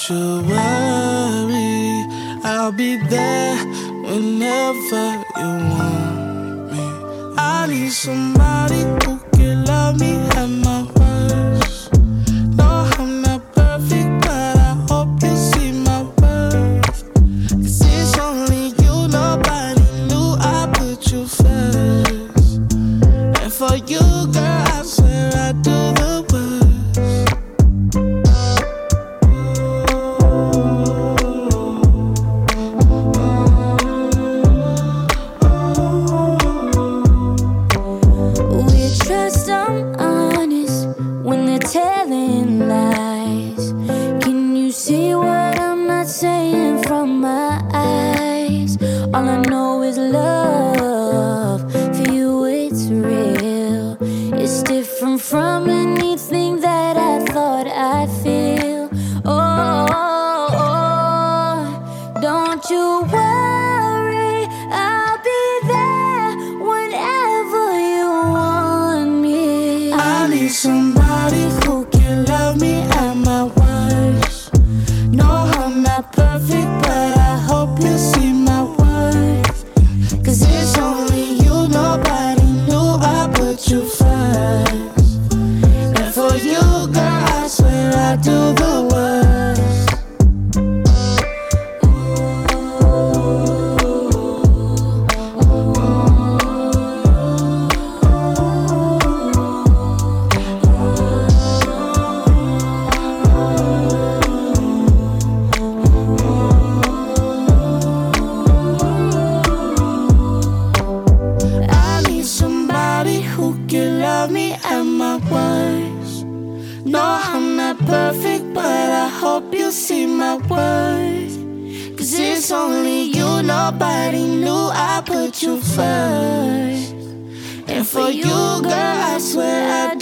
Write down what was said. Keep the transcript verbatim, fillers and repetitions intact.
you worry, I'll be there whenever you want me. I need somebody who can love me at my worst. No, I'm not perfect, but I hope you see my worth. Cause it's only you, nobody knew I put you first. And for you, girl, I swear I do the worst. Telling lies. Can you see what I'm not saying from my eyes? All I know is love. For you it's real. It's different from anything that I thought I'd feel. Oh, oh, oh. Don't you worry, I'll be there whenever you want me. I need somebody who can love me at my worst. No, I'm not perfect, but I hope you see my worth. Cause it's only you, nobody knew I put you first. And for you, girl, I swear I do the worst. No, I'm not perfect, but I hope you see my worth. Cause it's only you, nobody knew I put you first. And for you, girl, I swear I